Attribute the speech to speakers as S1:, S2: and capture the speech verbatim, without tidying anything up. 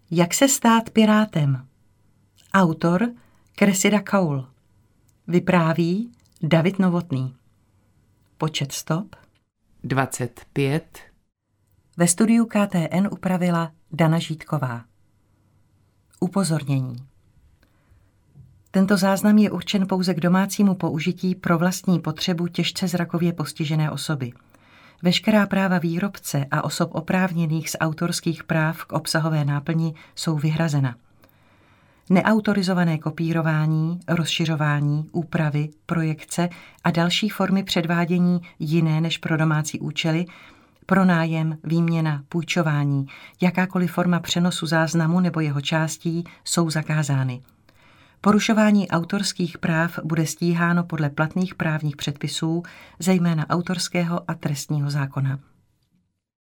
S1: Jak se stát pirátem? Autor Cressida Cole. Vypráví David Novotný. Počet stop
S2: dvacet pět.
S1: Ve studiu K T N upravila Dana Žítková. Upozornění. Tento záznam je určen pouze k domácímu použití pro vlastní potřebu těžce zrakově postižené osoby. Veškerá práva výrobce a osob oprávněných z autorských práv k obsahové náplni jsou vyhrazena. Neautorizované kopírování, rozšiřování, úpravy, projekce a další formy předvádění jiné než pro domácí účely, pronájem, výměna, půjčování, jakákoliv forma přenosu záznamu nebo jeho částí jsou zakázány. Porušování autorských práv bude stíháno podle platných právních předpisů, zejména autorského a trestního zákona.